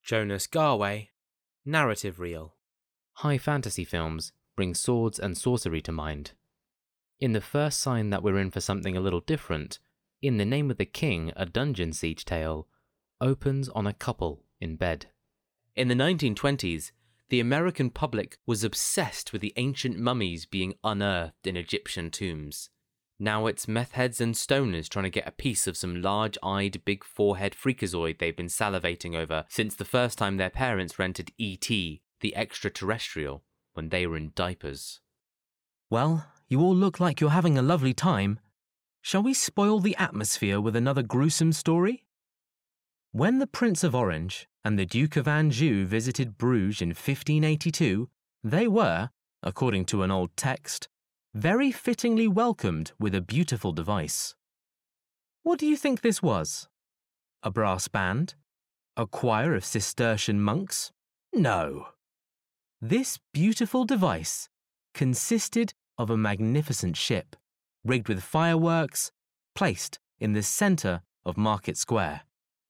Jonas Garway, narrative reel. High fantasy films bring swords and sorcery to mind. In the first sign that we're in for something a little different, In the Name of the King, a dungeon siege tale, opens on a couple in bed. In the 1920s, the American public was obsessed with the ancient mummies being unearthed in Egyptian tombs. Now it's meth heads and stoners trying to get a piece of some large-eyed, big forehead freakazoid they've been salivating over since the first time their parents rented E.T., the extraterrestrial, when they were in diapers. Well, you all look like you're having a lovely time. Shall we spoil the atmosphere with another gruesome story? When the Prince of Orange and the Duke of Anjou visited Bruges in 1582, they were, according to an old text, very fittingly welcomed with a beautiful device. What do you think this was? A brass band? A choir of Cistercian monks? No. This beautiful device consisted of a magnificent ship, rigged with fireworks, placed in the centre of Market Square.